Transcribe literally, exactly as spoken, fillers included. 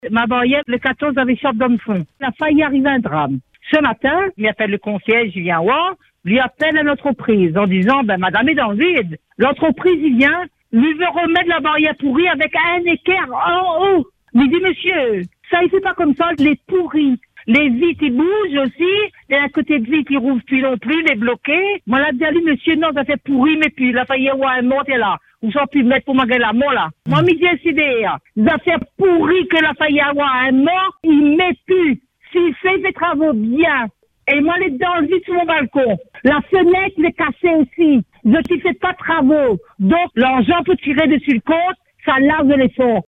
Ma barrière, le quatorze, avait shop dans le fond. Il a failli arriver un drame. Ce matin, il appelle le concierge, il vient voir, lui appelle à l'entreprise en disant, ben, madame est dans le vide. L'entreprise, il vient, lui veut remettre la barrière pourrie avec un équerre en haut. Il dit, monsieur, ça, il fait pas comme ça, les pourris. Les vitres, ils bougent aussi. Et à côté de vitres, ils rouvrent plus non plus, les bloqués. Moi, là, dit, monsieur, non, ça fait pourri, mais puis, il a failli avoir un monte là. Ou ça pu mettre pour ma gueule là, moi, là. Moi, j'ai décidé, ça fait pourri que la failli avoir un mort, il met plus. S'il fait des travaux bien. Et moi, les dents vite sur mon balcon. La fenêtre, elle est cassée aussi. Je ne fais pas de travaux. Donc, l'argent peut tirer dessus le compte, ça lave les fonds.